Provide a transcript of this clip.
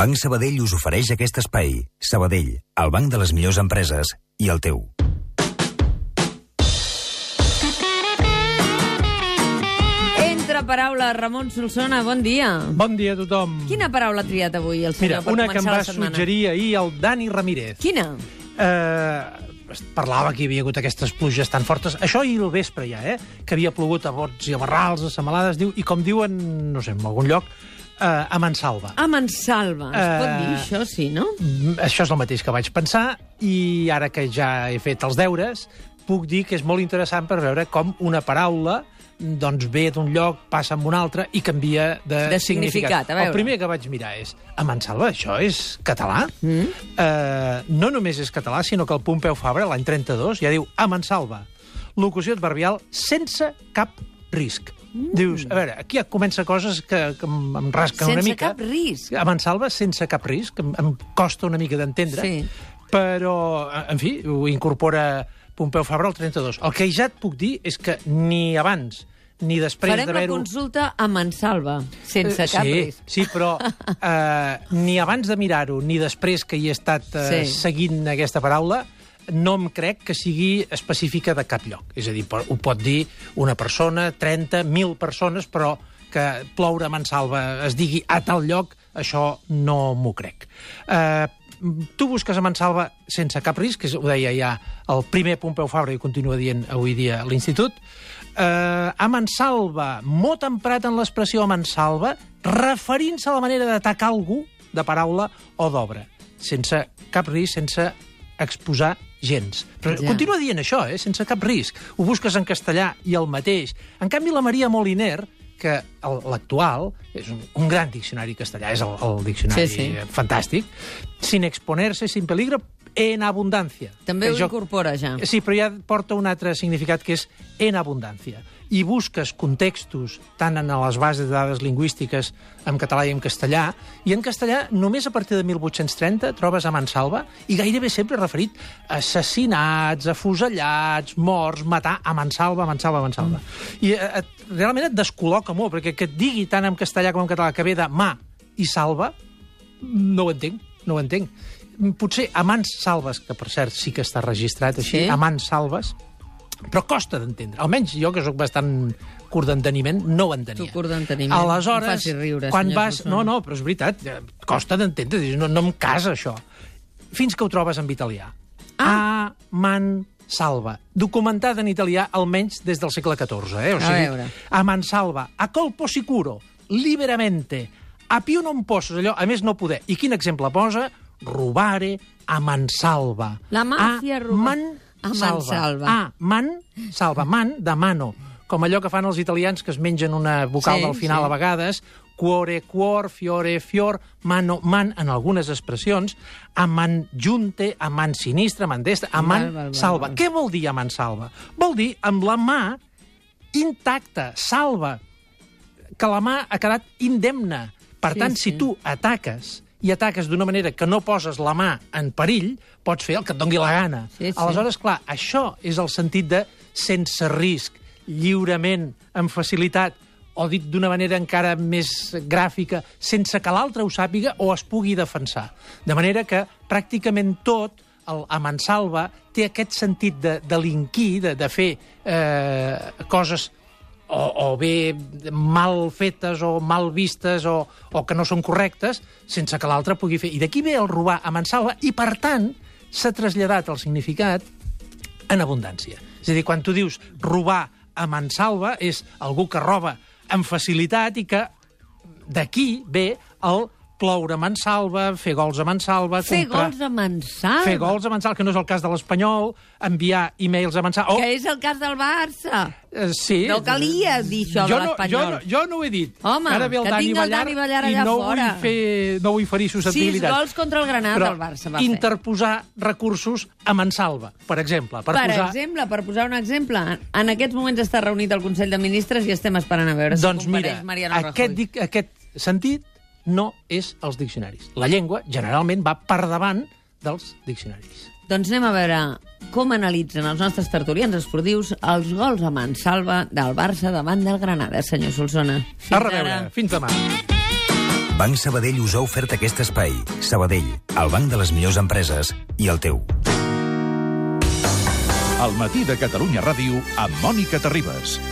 Banc Sabadell us ofereix aquest espai. Sabadell, el banc de les millors empreses i el teu. Entre paraules, Ramon Solsona, bon dia. Bon dia a tothom. Quina paraula ha triat avui el senyor per una començar que em la va setmana? suggerir ahir el Dani Ramírez. Quina? Parlava que hi havia hagut aquestes pluges tan fortes. Això ahir al vespre ja, que havia plogut a bots i a barrals, a semalades, diu, i com diuen, no sé, en algun lloc, a mansalva. A mansalva. Es pot dir això, sí, no? Això és el mateix que vaig pensar, i ara que ja he fet els deures, puc dir que és molt interessant per veure com una paraula doncs ve d'un lloc, passa en un altre i canvia de significat. A veure. El primer que vaig mirar és, a mansalva, això és català? No només és català, sinó que el Pompeu Fabra, l'any 32, ja diu a mansalva. Locució adverbial sense cap risc. Dius, a veure, aquí ja comença coses que em rasquen una mica. Sense cap risc. A mansalva, sense cap risc. Em costa una mica d'entendre. Sí. Però, en fi, ho incorpora Pompeu Fabra al 32. El que ja et puc dir és que ni abans ni després Farem la consulta a mansalva, sense cap risc. Sí, però ni abans de mirar-ho, ni després que hi he estat seguint aquesta paraula, no em crec que sigui específica de cap lloc. És a dir, ho pot dir una persona, 30, 1.000 persones, però que ploure a mansalva es digui a tal lloc, això no m'ho crec. Tu busques a mansalva sense cap risc, que ho deia ja el primer Pompeu Fabra i continua dient avui dia a l'Institut. A mansalva, mot emprat en l'expressió a mansalva, referint-se a la manera d'atacar algú de paraula o d'obra, sense cap risc, sense exposar gens. Però continua dient això, sense cap risc. Ho busques en castellà i el mateix. En canvi, la Maria Moliner, que l'actual és un gran diccionari castellà, és el diccionari fantàstic, sin exponerse, sin peligro, en abundància. També ho incorpora, ja. Sí, però ja porta un altre significat, que és en abundància. I busques contextos tant en les bases de dades lingüístiques en català i en castellà, i en castellà només a partir de 1830 trobes a mansalva, i gairebé sempre referit a assassinats, afusellats, morts, matar, a mansalva, mansalva, mansalva. I realment et descol·loca molt, perquè que et digui tant en castellà com en català que ve de mà i salva, no ho entenc, no ho entenc. Potser a mans salves, que per cert sí que està registrat així, a mans salves, però costa d'entendre. Almenys jo, que sóc bastant curt d'enteniment, no ho entenia. Tu curt d'enteniment, aleshores, em faci riure, quan senyor vas... Solsona. No, però és veritat, costa d'entendre, no em casa això. Fins que ho trobes en italià. A man salva. Documentada en italià almenys des del segle XIV. O sigui, a man salva, a colpo sicuro, liberamente, a più non posso, allò, a més no poder. I quin exemple posa? Robare a mansalva. La màfia roba a mansalva. A man salva. Man de mano. Com allò que fan els italians, que es mengen una vocal del final a vegades. Cuore, cuor, fiore, fior, mano, man, en algunes expressions. A man junte, a man sinistra, a man destra, a man salva. Què vol dir a man salva? Vol dir amb la mà intacta, salva, que la mà ha quedat indemne. Per tant, si tu ataques i ataques d'una manera que no poses la mà en perill, pots fer el que et doni la gana. Aleshores, clar, això és el sentit de sense risc, lliurement, amb facilitat, o dit d'una manera encara més gràfica, sense que l'altre ho sàpiga o es pugui defensar. De manera que pràcticament tot, a mansalva, té aquest sentit de delinquir, de fer coses o bé mal fetes o mal vistes o que no són correctes, sense que l'altre pugui fer. I d'aquí ve el robar a mansalva i, per tant, s'ha traslladat el significat en abundància. És a dir, quan tu dius robar a mansalva, és algú que roba amb facilitat i que d'aquí ve el ploure a mansalva, fer gols a mansalva... Fer gols a mansalva? Fer gols a mansalva, que no és el cas de l'Espanyol, enviar e-mails a mansalva... Que és el cas del Barça. Sí. No calia dir això de l'Espanyol. Jo no ho he dit. Home, que tingui el Dani Ballar allà fora. No vull ferir susceptibilitats. 6 gols contra el Granada del Barça va fer. Interposar recursos a mansalva, per exemple. Per posar un exemple. En aquests moments està reunit el Consell de Ministres i estem esperant a veure si compareix Mariano Rajoy. Aquest sentit no és els diccionaris. La llengua, generalment, va per davant dels diccionaris. Doncs anem a veure com analitzen els nostres tertulians esportius els gols a mansalva del Barça davant del Granada, senyor Solsona. A reveure. Fins demà. Banc Sabadell us ha ofert aquest espai. Sabadell, el banc de les millors empreses i el teu. El matí de Catalunya Ràdio amb Mònica Terribas.